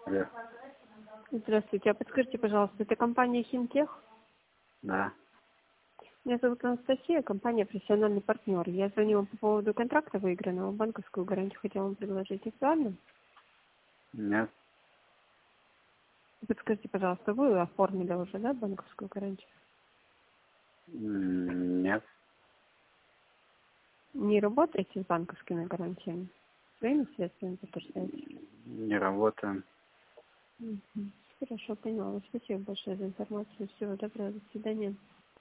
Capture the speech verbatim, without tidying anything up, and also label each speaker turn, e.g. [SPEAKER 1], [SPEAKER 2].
[SPEAKER 1] Алло.
[SPEAKER 2] Здравствуйте. А подскажите, пожалуйста, это компания Химтех?
[SPEAKER 1] Да.
[SPEAKER 2] Меня зовут Анастасия, компания «Профессиональный партнер». Я звоню вам по поводу контракта выигранного, банковскую гарантию хотела вам предложить. Актуально?
[SPEAKER 1] Нет.
[SPEAKER 2] Подскажите, пожалуйста, вы оформили уже, да, банковскую гарантию?
[SPEAKER 1] М, Нет.
[SPEAKER 2] Не работаете с банковскими гарантиями? Своими средствами подтверждаете?
[SPEAKER 1] Не работаем.
[SPEAKER 2] Мгм. Хорошо, поняла. Спасибо большое за информацию. Всего доброго. До свидания.